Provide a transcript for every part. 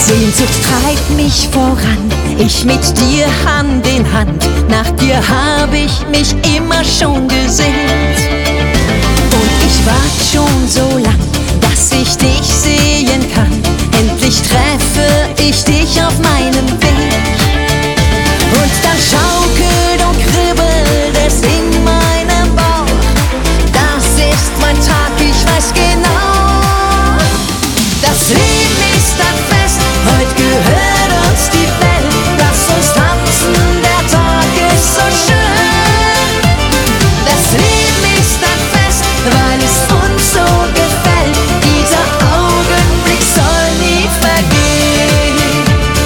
Sehnsucht treibt mich voran, ich mit dir Hand in Hand. Nach dir hab ich mich immer schon gesehnt. Und ich wart schon so lang, dass ich dich sehen kann. Endlich treffe ich dich auf meinem Weg. Und dann schaukelt und kribbelt es in meinem Bauch. Das ist mein Tag, ich weiß genau. Das Leben ist ein Fest, heute gehört uns die Welt. Lass uns tanzen, der Tag ist so schön. Das Leben ist ein Fest, weil es uns so gefällt. Dieser Augenblick soll nie vergehen.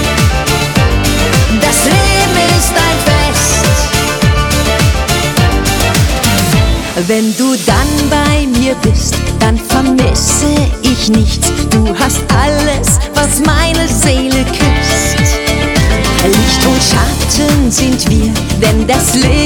Das Leben ist ein Fest. Wenn du dann bei mir bist, dann vermisse ich nichts. Du hast alles, was meine Seele küsst. Licht und Schatten sind wir, denn das Leben